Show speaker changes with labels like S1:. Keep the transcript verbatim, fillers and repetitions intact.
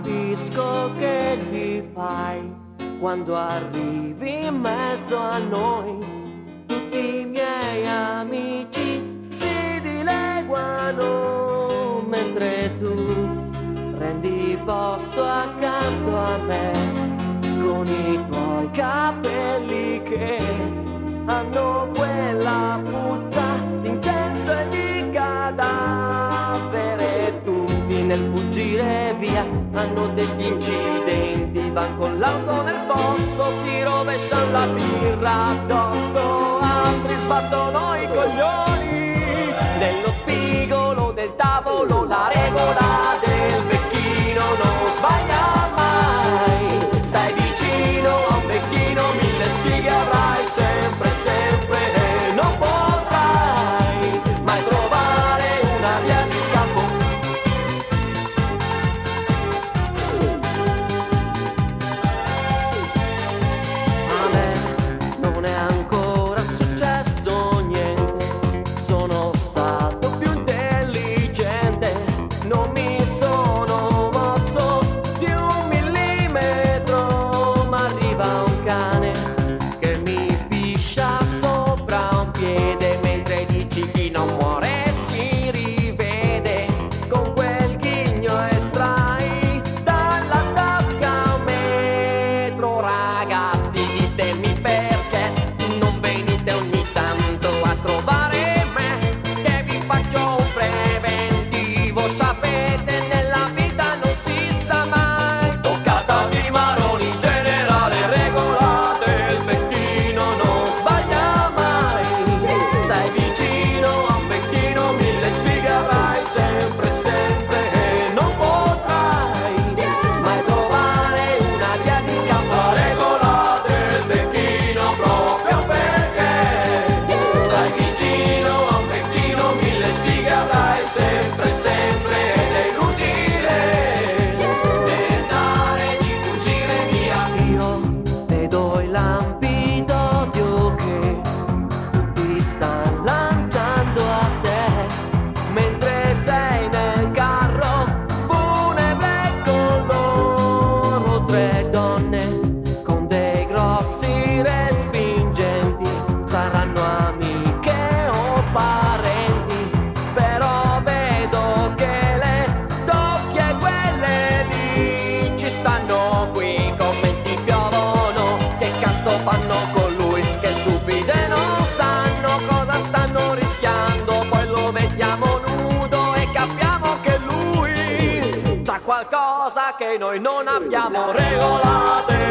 S1: capisco che gli fai quando arrivi in mezzo a noi. Tutti i miei amici si dileguano mentre tu prendi posto accanto a me, con i tuoi capelli che hanno quella puzza di incenso e di cadavere. Tutti nel fuggire via hanno degli incidenti, van con l'auto nel fosso, si rovesciano la birra addosso, altri sbattono i coglioni. Nello spigolo del tavolo la regola del vecchino non sbaglia mai. Stai vicino a un vecchino, mille sfighe avrai sempre, sempre, e non potrai mai trovare una via di scampo. A me non è ancora successo niente, sono stato più intelligente, non mi sono mosso di un millimetro, ma arriva un cane che mi piscia sopra un piede, mentre dici chi non muore si rivede, con quel ghigno estrai dalla tasca un metro. Ragazzi, ditemi perché non venite ogni tanto a trovare me, che vi faccio un preventivo. Sapete, nella vita non si sa mai. Toccata di maroni, generale, regola del vecchino non sbaglia mai. Stai vicino a un vecchino, mille sfighe avrai sempre, sempre, e non potrai mai trovare una via di scampo. La regola del vecchino proprio perché stai vicino a un vecchino, mille sfighe avrai sempre, sempre, ed è inutile tentare di fuggire via. Io vedo i lampi d'odio che tutti stanno lanciando a te, mentre sei nel carro funebre con loro. Tre donne con dei grossi respingenti, saranno amiche o parenti, però vedo che le doppie quelle lì ci stanno. Qui i commenti piovono, che cazzo fanno con lui, che stupide non sanno cosa stanno rischiando. Poi lo vediamo nudo e capiamo che lui c'ha qualcosa che noi non abbiamo. Regolate